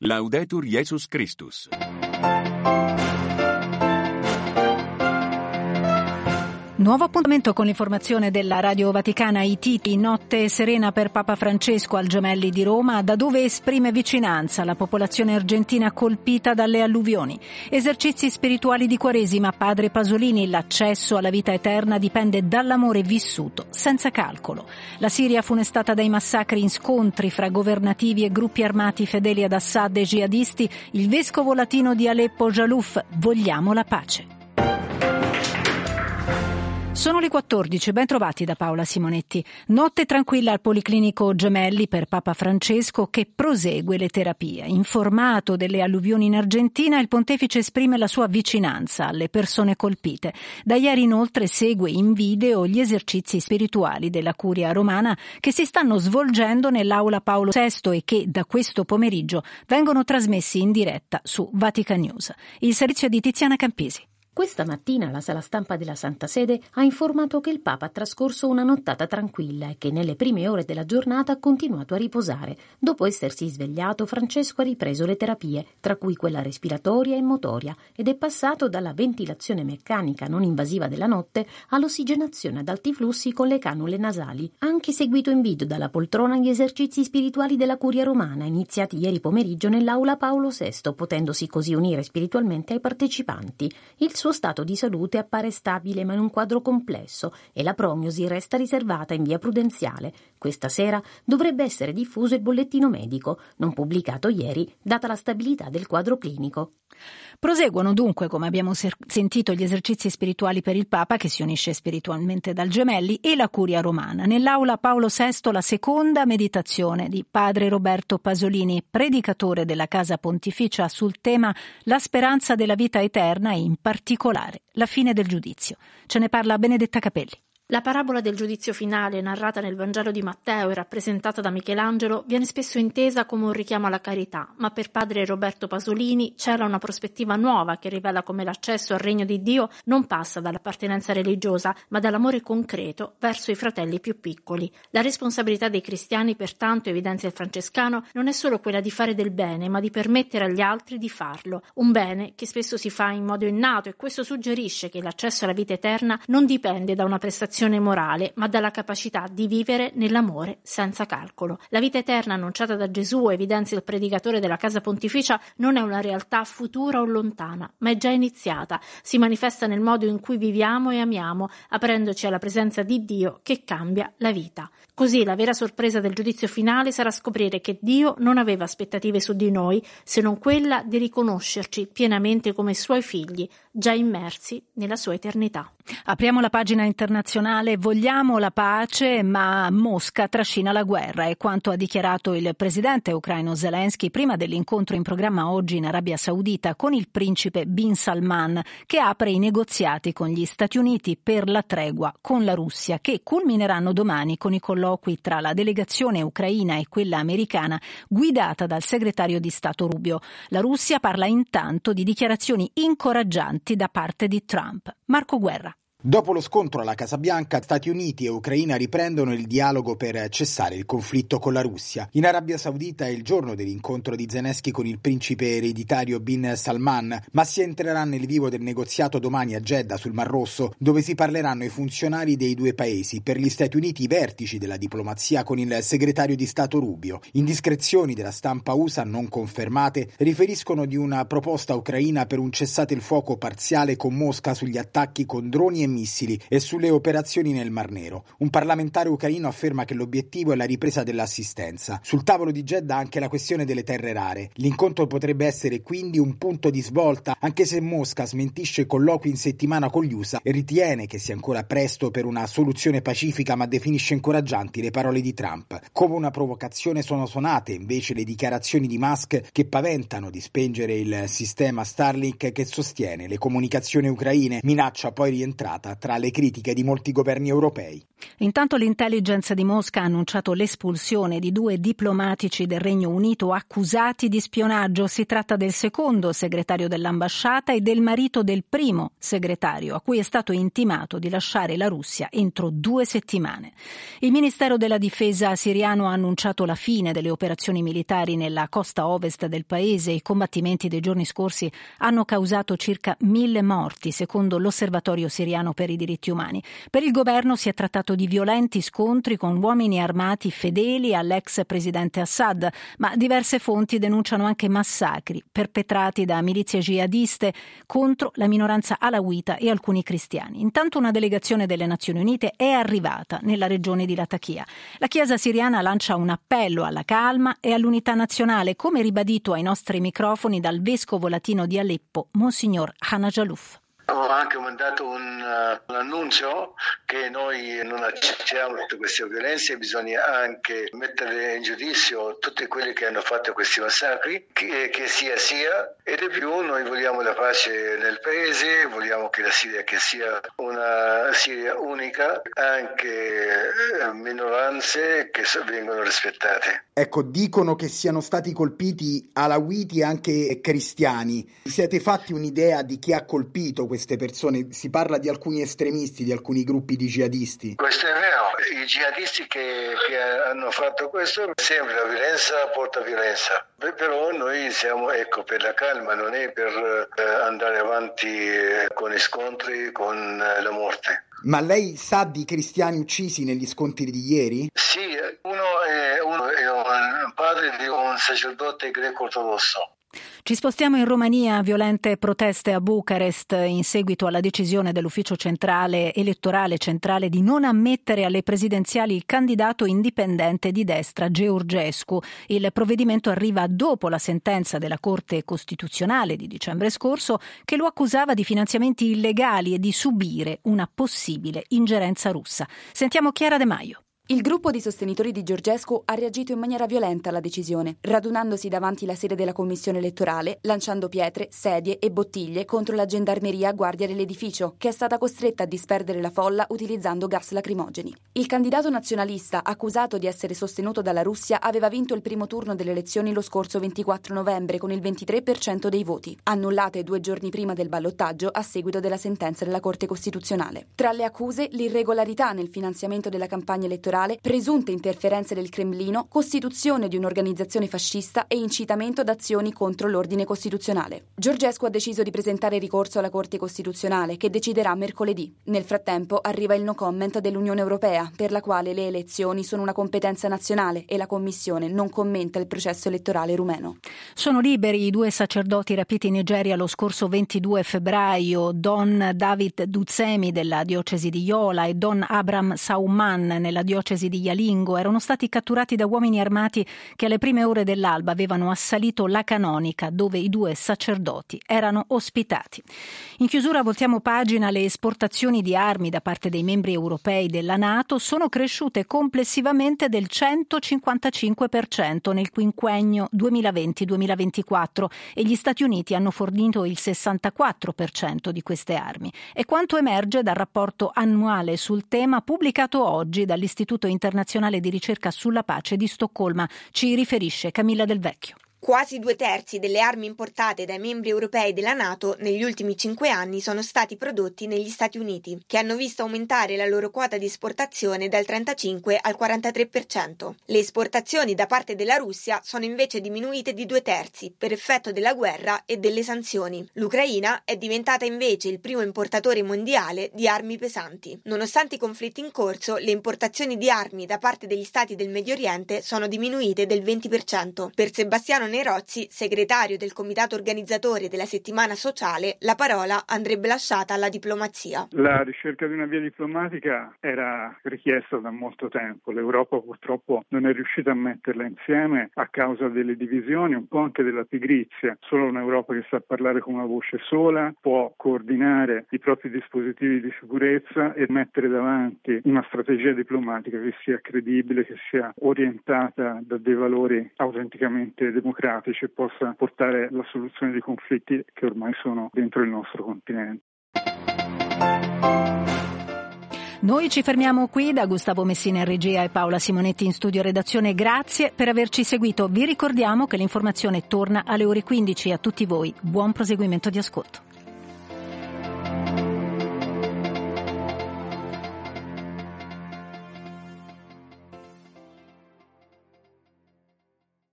Laudetur Jesus Christus. Nuovo appuntamento con l'informazione della Radio Vaticana IT. Notte serena per Papa Francesco al Gemelli di Roma, da dove esprime vicinanza alla popolazione argentina colpita dalle alluvioni. Esercizi spirituali di Quaresima. Padre Pasolini, l'accesso alla vita eterna dipende dall'amore vissuto, senza calcolo. La Siria funestata dai massacri in scontri fra governativi e gruppi armati fedeli ad Assad e jihadisti. Il vescovo latino di Aleppo, Jalouf, vogliamo la pace. Sono le 14, ben trovati da Paola Simonetti. Notte tranquilla al Policlinico Gemelli per Papa Francesco, che prosegue le terapie. Informato delle alluvioni in Argentina, il pontefice esprime la sua vicinanza alle persone colpite. Da ieri inoltre segue in video gli esercizi spirituali della Curia Romana che si stanno svolgendo nell'Aula Paolo VI e che da questo pomeriggio vengono trasmessi in diretta su Vatican News. Il servizio di Tiziana Campisi. Questa mattina la sala stampa della Santa Sede ha informato che il Papa ha trascorso una nottata tranquilla e che nelle prime ore della giornata ha continuato a riposare. Dopo essersi svegliato, Francesco ha ripreso le terapie, tra cui quella respiratoria e motoria, ed è passato dalla ventilazione meccanica non invasiva della notte all'ossigenazione ad alti flussi con le canule nasali. Ha anche seguito in video dalla poltrona gli esercizi spirituali della Curia Romana, iniziati ieri pomeriggio nell'Aula Paolo VI, potendosi così unire spiritualmente ai partecipanti. Il suo stato di salute appare stabile ma in un quadro complesso e la prognosi resta riservata in via prudenziale. Questa sera dovrebbe essere diffuso il bollettino medico, non pubblicato ieri, data la stabilità del quadro clinico. Proseguono dunque, come abbiamo sentito, gli esercizi spirituali per il Papa, che si unisce spiritualmente dal Gemelli, e la Curia Romana. Nell'Aula Paolo VI la seconda meditazione di Padre Roberto Pasolini, predicatore della Casa Pontificia, sul tema la speranza della vita eterna e in particolare la fine del giudizio. Ce ne parla Benedetta Capelli. La parabola del giudizio finale, narrata nel Vangelo di Matteo e rappresentata da Michelangelo, viene spesso intesa come un richiamo alla carità, ma per padre Roberto Pasolini c'era una prospettiva nuova che rivela come l'accesso al regno di Dio non passa dall'appartenenza religiosa, ma dall'amore concreto verso i fratelli più piccoli. La responsabilità dei cristiani, pertanto, evidenzia il francescano, non è solo quella di fare del bene, ma di permettere agli altri di farlo. Un bene che spesso si fa in modo innato, e questo suggerisce che l'accesso alla vita eterna non dipende da una prestazione morale, ma dalla capacità di vivere nell'amore senza calcolo. La vita eterna annunciata da Gesù, evidenzia il predicatore della Casa Pontificia, non è una realtà futura o lontana, ma è già iniziata. Si manifesta nel modo in cui viviamo e amiamo, aprendoci alla presenza di Dio che cambia la vita. Così la vera sorpresa del giudizio finale sarà scoprire che Dio non aveva aspettative su di noi, se non quella di riconoscerci pienamente come suoi figli, già immersi nella sua eternità. Apriamo la pagina internazionale. Vogliamo la pace, ma Mosca trascina la guerra, è quanto ha dichiarato il presidente ucraino Zelensky prima dell'incontro in programma oggi in Arabia Saudita con il principe Bin Salman, che apre i negoziati con gli Stati Uniti per la tregua con la Russia, che culmineranno domani con i colloqui tra la delegazione ucraina e quella americana guidata dal segretario di Stato Rubio. La Russia parla intanto di dichiarazioni incoraggianti da parte di Trump. Marco Guerra. Dopo lo scontro alla Casa Bianca, Stati Uniti e Ucraina riprendono il dialogo per cessare il conflitto con la Russia. In Arabia Saudita è il giorno dell'incontro di Zelensky con il principe ereditario Bin Salman, ma si entrerà nel vivo del negoziato domani a Jeddah sul Mar Rosso, dove si parleranno i funzionari dei due paesi. Per gli Stati Uniti i vertici della diplomazia con il segretario di Stato Rubio. Indiscrezioni della stampa USA non confermate riferiscono di una proposta ucraina per un cessate il fuoco parziale con Mosca sugli attacchi con droni e missili e sulle operazioni nel Mar Nero. Un parlamentare ucraino afferma che l'obiettivo è la ripresa dell'assistenza. Sul tavolo di Jeddah anche la questione delle terre rare. L'incontro potrebbe essere quindi un punto di svolta, anche se Mosca smentisce colloqui in settimana con gli USA e ritiene che sia ancora presto per una soluzione pacifica, ma definisce incoraggianti le parole di Trump. Come una provocazione sono suonate invece le dichiarazioni di Musk, che paventano di spengere il sistema Starlink che sostiene le comunicazioni ucraine, minaccia poi rientrata schiacciata tra le critiche di molti governi europei. Intanto l'intelligence di Mosca ha annunciato l'espulsione di 2 diplomatici del Regno Unito accusati di spionaggio. Si tratta del secondo segretario dell'ambasciata e del marito del primo segretario, a cui è stato intimato di lasciare la Russia entro 2 settimane. Il Ministero della Difesa siriano ha annunciato la fine delle operazioni militari nella costa ovest del paese. I combattimenti dei giorni scorsi hanno causato circa 1.000 morti, secondo l'Osservatorio siriano per i diritti umani. Per il governo si è trattato di violenti scontri con uomini armati fedeli all'ex presidente Assad, ma diverse fonti denunciano anche massacri perpetrati da milizie jihadiste contro la minoranza alawita e alcuni cristiani. Intanto una delegazione delle Nazioni Unite è arrivata nella regione di Latakia. La Chiesa siriana lancia un appello alla calma e all'unità nazionale, come ribadito ai nostri microfoni dal vescovo latino di Aleppo, Monsignor Hanajalouf. Ho anche mandato un annuncio che noi non accettiamo tutte queste violenze, bisogna anche mettere in giudizio tutti quelli che hanno fatto questi massacri, che sia e di più noi vogliamo la pace nel paese, vogliamo che la Siria che sia una Siria unica, anche minoranze che vengono rispettate. Ecco, dicono che siano stati colpiti alawiti e anche cristiani. Vi siete fatti un'idea di chi ha colpito queste persone? Si parla di alcuni estremisti, di alcuni gruppi di jihadisti. Questo è vero, i jihadisti che hanno fatto questo, sempre la violenza porta violenza. Però noi siamo per la calma, non è per andare avanti con gli scontri, con la morte. Ma lei sa di cristiani uccisi negli scontri di ieri? Sì, uno è un padre di un sacerdote greco-ortodosso. Ci spostiamo in Romania, violente proteste a Bucarest in seguito alla decisione dell'ufficio elettorale centrale di non ammettere alle presidenziali il candidato indipendente di destra Georgescu. Il provvedimento arriva dopo la sentenza della Corte Costituzionale di dicembre scorso che lo accusava di finanziamenti illegali e di subire una possibile ingerenza russa. Sentiamo Chiara De Maio. Il gruppo di sostenitori di Georgescu ha reagito in maniera violenta alla decisione, radunandosi davanti la sede della commissione elettorale, lanciando pietre, sedie e bottiglie contro la gendarmeria a guardia dell'edificio, che è stata costretta a disperdere la folla utilizzando gas lacrimogeni. Il candidato nazionalista, accusato di essere sostenuto dalla Russia, aveva vinto il primo turno delle elezioni lo scorso 24 novembre con il 23% dei voti, annullate 2 giorni prima del ballottaggio a seguito della sentenza della Corte Costituzionale. Tra le accuse, l'irregolarità nel finanziamento della campagna elettorale, presunte interferenze del Cremlino, costituzione di un'organizzazione fascista e incitamento ad azioni contro l'ordine costituzionale. Georgescu ha deciso di presentare ricorso alla Corte Costituzionale, che deciderà mercoledì. Nel frattempo arriva il no comment dell'Unione Europea, per la quale le elezioni sono una competenza nazionale e la Commissione non commenta il processo elettorale rumeno. Sono liberi i 2 sacerdoti rapiti in Nigeria lo scorso 22 febbraio, Don David Dutsemi della diocesi di Yola e Don Abram Sauman nella diocesi di Jalingo. Erano stati catturati da uomini armati che alle prime ore dell'alba avevano assalito la canonica dove i 2 sacerdoti erano ospitati. In chiusura voltiamo pagina. Le esportazioni di armi da parte dei membri europei della NATO sono cresciute complessivamente del 155% nel quinquennio 2020-2024 e gli Stati Uniti hanno fornito il 64% di queste armi. È quanto emerge dal rapporto annuale sul tema pubblicato oggi dall'Istituto Internazionale di Ricerca sulla Pace di Stoccolma. Ci riferisce Camilla Del Vecchio. Quasi 2/3 delle armi importate dai membri europei della NATO negli ultimi 5 anni sono stati prodotti negli Stati Uniti, che hanno visto aumentare la loro quota di esportazione dal 35 al 43%. Le esportazioni da parte della Russia sono invece diminuite di 2/3 per effetto della guerra e delle sanzioni. L'Ucraina è diventata invece il primo importatore mondiale di armi pesanti. Nonostante i conflitti in corso, le importazioni di armi da parte degli stati del Medio Oriente sono diminuite del 20%. Per Sebastiano Nerozzi, segretario del comitato organizzatore della settimana sociale, la parola andrebbe lasciata alla diplomazia. La ricerca di una via diplomatica era richiesta da molto tempo. L'Europa purtroppo non è riuscita a metterla insieme a causa delle divisioni, un po' anche della pigrizia. Solo un'Europa che sa parlare con una voce sola può coordinare i propri dispositivi di sicurezza e mettere davanti una strategia diplomatica che sia credibile, che sia orientata da dei valori autenticamente democratici e possa portare alla soluzione dei conflitti che ormai sono dentro il nostro continente. Noi ci fermiamo qui, da Gustavo Messina in regia e Paola Simonetti in studio redazione. Grazie per averci seguito. Vi ricordiamo che l'informazione torna alle ore 15. A tutti voi buon proseguimento di ascolto.